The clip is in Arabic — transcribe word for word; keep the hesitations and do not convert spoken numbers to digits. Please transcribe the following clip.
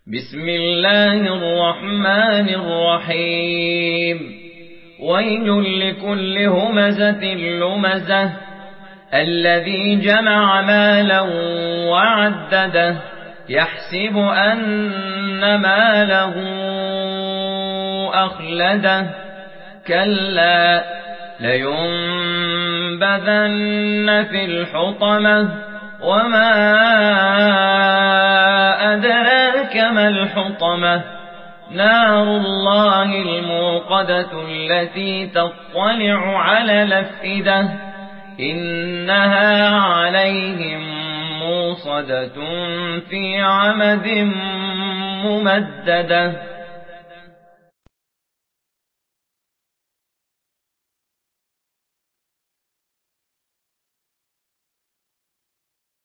بسم الله الرحمن الرحيم ويل لكل همزة لمزة الذي جمع مالا وعدده يحسب أن ماله أخلده كلا لينبذن في الحطمة وما أدراك ما الحطمة نار الله الموقدة التي تطلع على الأفئدة إنها عليهم موصدة في عمد ممددة.